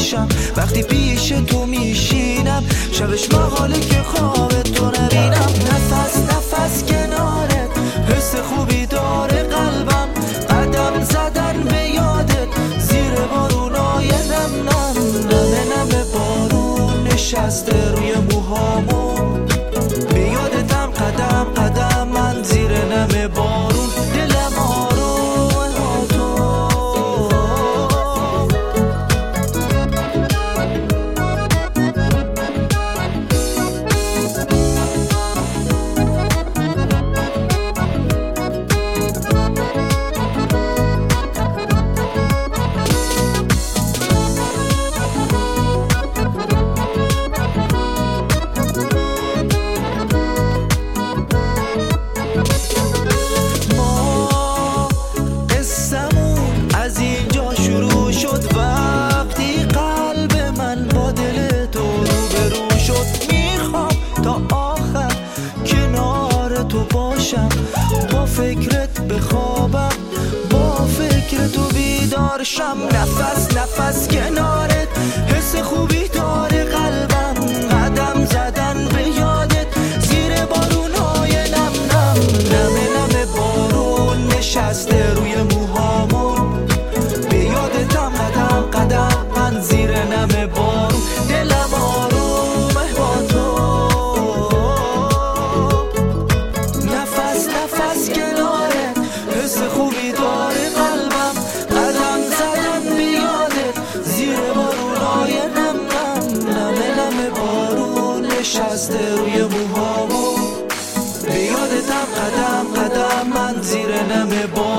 باشم. وقتی پیش تو میشینم شبش محاله که خواب تو نبینم. نفس نفس کنارت حس خوبی داره قلبم. قدم زدن به یادت زیر بارونای نم نم. نمه نمه بارون نشسته روی موهامون. به یادتم قدم قدم من زیر نمه بارون. دلم آرومه ها تو. با فکرت بخوابم با فکر تو بیدارشم. نفس نفس کنارت حس خوبی داره قلبم. قدم زدن به یادت زیر بارونای نم نم. نمه نمه بارون نشسته روی موهامون. به یادتم قدم قدم من زیر نمه بارون. دلم آرومه با تو. نفس کنارت حس خوبی داره قلبم. قدم زدن به یادت زیر بارونای نم نم. نمه نمه بارون نشسته روی موهامون. به یادتم قدم قدم من زیر نمه بارون.